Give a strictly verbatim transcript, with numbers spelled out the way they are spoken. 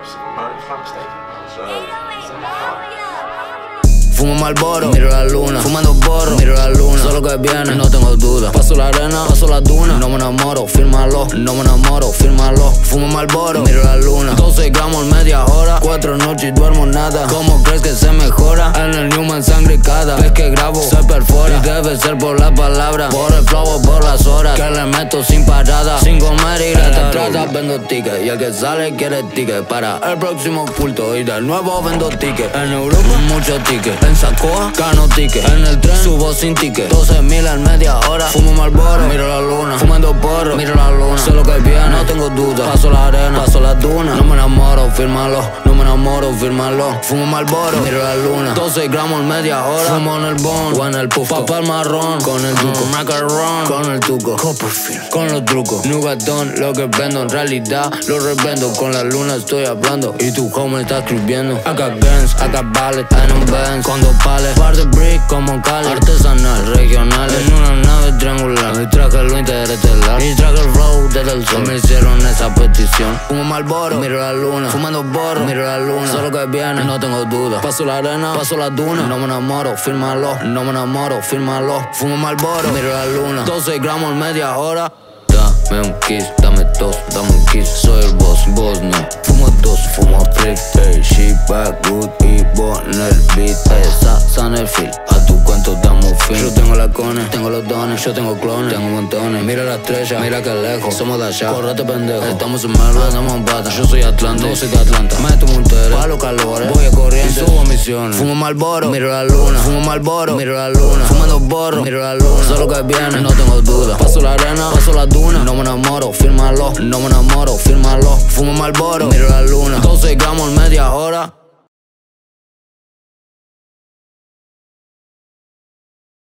Fumo Marlboro, miro la luna. Fumando porro, miro la luna. Solo que viene, no tengo duda. Paso la arena, paso la duna. No me enamoro, fírmalo. No me enamoro, fírmalo. Fumo Marlboro, miro la luna. doce gramos media hora. Cuatro noches y duermo nada. ¿Cómo crees que se mejora? En el Newman sangre cada vez que grabo se perfora. Y debe ser por la palabra, por el flow o por las horas que le meto sin parada. Sin comer y gratis trata, vendo tickets. Y el que sale quiere ticket para el próximo culto. Y de nuevo vendo tickets. En Europa muchos tickets. En Sacoa, gano ticket. En el tren subo sin ticket. doce mil en media hora. Fumo Marlboro, miro la luna. Fumando porro, miro la luna. Sé lo que viene, no tengo duda. Paso la arena, paso la duna. No me enamoro, fírmalo. No me enamoro, fírmalo. Fumo Marlboro, miro la luna. doce gramos en media hora. Fumo en el bond o en el puff. Papel marrón, con el duco. Uh, macarrón, con el tuco. Copperfield, con los trucos. Nugatón, lo que vendo en realidad lo revendo. Con la luna estoy hablando y tu home está escribiendo. Acá Gens, acá Ballet, en un Benz. Con dos pales, par de brick como Cali. Artesanal, regional, en una nave triangular. Y traje lo interestelar y traje el flow desde el sol. Me hicieron esa petición. Fumo Marlboro, miro la luna. Fumando borro, miro la luna. Solo que viene, no tengo duda. Paso la arena, paso la duna. No me enamoro, fírmalo. No me enamoro, fírmalo. Fumo Marlboro, miro la luna. doce gramos en media hora. Dame un kiss, dame dos, dame un kiss. Soy el boss, vos no. Fumo dos, fumo freak. Hey, she back good y bon el beat. Esa sana el feel. A tu cuento damos fin. Yo tengo la cones, tengo los dones. Yo tengo clones, tengo montones. Mira la estrella, mira que lejos. Somos de allá, correte pendejo. Estamos en Merlo, andamos en pata. Yo soy Atlanta, yo soy de Atlanta. Meto monteres, pa' los calores. Voy a corriente, subo misiones. Fumo Marlboro, miro la luna. Fumo Marlboro, miro la luna. Fumando borro, miro la luna. Solo que viene, no tengo duda. Paso la arena, paso la duna. No me enamoro, fírmalo. No me enamoro, fírmalo. Fumo Marlboro, miro la luna. doce gramos en media hora.